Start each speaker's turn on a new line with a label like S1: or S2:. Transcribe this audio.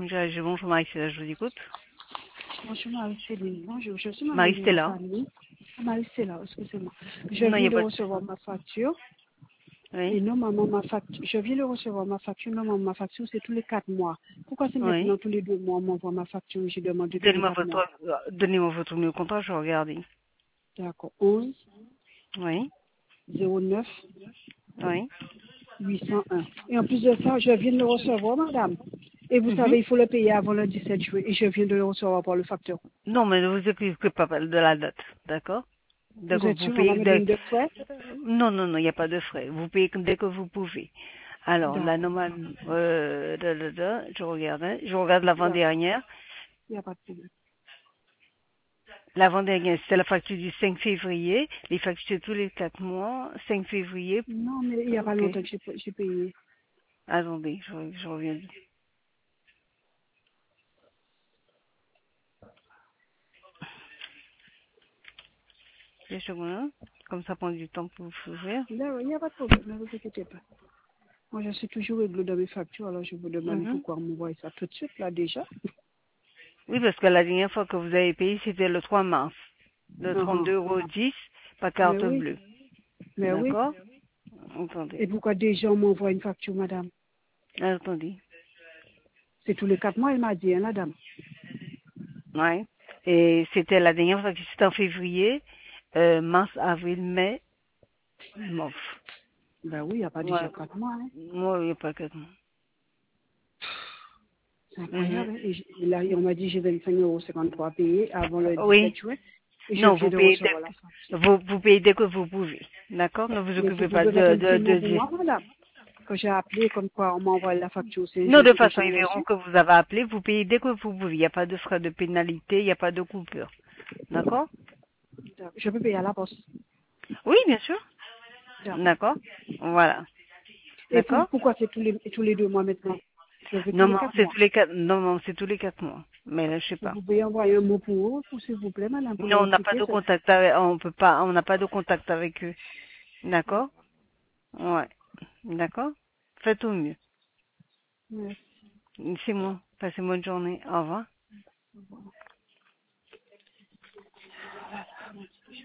S1: Bonjour Marie-Stella, je vous écoute.
S2: Bonjour Marie-Céline. Bonjour, je suis Marie de la
S1: Marie-Stella.
S2: famille. Marie-Céline, excusez-moi. Je
S1: Non, il n'y
S2: viens
S1: a
S2: de
S1: pas de...
S2: recevoir ma facture.
S1: Oui,
S2: Et normalement, ma facture, je viens de recevoir ma facture. Normalement, ma facture, c'est tous les 4 mois. Pourquoi c'est maintenant
S1: oui.
S2: tous les 2 mois, on m'envoie ma facture et j'ai demandé tous les
S1: Donnez-moi
S2: 4 mois?
S1: votre numéro de contrat, je vais regarder.
S2: D'accord. 11
S1: Oui,
S2: 09
S1: oui.
S2: 801. Et en plus de ça, je viens de le recevoir, madame. Et vous
S1: Mhm.
S2: savez, il faut le payer avant le 17 juillet. Et je viens de le recevoir par le facteur.
S1: Non, mais ne vous occupez pas de la date, d'accord?
S2: Vous
S1: D'accord,
S2: êtes
S1: vous
S2: sûr, on va
S1: payez...
S2: me donner de frais?
S1: Non, non, non, il n'y a pas de frais. Vous payez dès que vous pouvez. Alors, la
S2: D'accord.
S1: normale... je regarde
S2: D'accord.
S1: l'avant-dernière.
S2: Il n'y a pas de problème.
S1: L'avant-dernière, c'est la facture du 5 février. Les factures tous les 4 mois. 5 février.
S2: Non, mais il n'y a pas
S1: Ok.
S2: longtemps que j'ai payé.
S1: Attendez, je reviens. 2 secondes, hein. Comme ça prend du temps pour vous ouvrir.
S2: Non, il n'y a pas de problème, ne vous inquiétez pas. Moi, je suis toujours réglo dans mes factures, alors je vous demande
S1: Mhm.
S2: pourquoi on m'envoie ça tout de suite, là, déjà.
S1: Oui, parce que la dernière fois que vous avez payé, c'était le 3 mars. De
S2: Uh-huh.
S1: 32,10 € par
S2: Mais
S1: carte
S2: oui,
S1: bleue.
S2: mais oui.
S1: D'accord? Attendez.
S2: Et pourquoi déjà on m'envoie une facture, madame?
S1: Attendez.
S2: C'est tous les 4 mois, elle m'a dit, hein, la dame.
S1: Ouais. Et c'était la dernière fois que c'était en février, mars, avril, mai, mars.
S2: Ben oui, il n'y a pas déjà
S1: Ouais.
S2: 4 mois, hein.
S1: Moi, il n'y a pas que...
S2: C'est
S1: Mhm.
S2: incroyable, hein. Et là, on m'a dit, j'ai 25,53 € à payer avant le
S1: Oui.
S2: 17 juin. Et je
S1: Non,
S2: viens
S1: vous
S2: de
S1: payez
S2: recevoir la facture.
S1: vous payez dès que vous pouvez. D'accord? Ne vous
S2: Mais vous
S1: occupez pas
S2: pouvez mettre un petit mot pour moi, madame. Quand j'ai appelé, comme quoi on m'a envoyé la facture, c'est
S1: Non, de
S2: jeudi que
S1: façon,
S2: j'ai
S1: ils verront
S2: reçu.
S1: que vous avez appelé, vous payez dès que vous pouvez. Il n'y a pas de frais de pénalité, il n'y a pas de coupure. D'accord?
S2: Je peux payer à la poste.
S1: Oui, bien sûr.
S2: D'accord.
S1: D'accord? Voilà.
S2: Et
S1: D'accord?
S2: pourquoi c'est tous les 2 mois maintenant? Je veux tous
S1: Non,
S2: les
S1: non,
S2: 4
S1: c'est
S2: mois.
S1: tous les 4, non, non, c'est tous les 4 mois. Mais là, je sais
S2: Vous
S1: pas.
S2: pouvez envoyer un mot pour eux, s'il vous plaît, madame, pour
S1: Non,
S2: leur
S1: on n'a pas
S2: expliquer
S1: de
S2: ça.
S1: contact avec, on peut pas, on n'a pas de contact avec eux. D'accord?
S2: D'accord.
S1: Ouais. D'accord? Faites au mieux.
S2: Merci.
S1: C'est moi. Passez une bonne journée. Au revoir.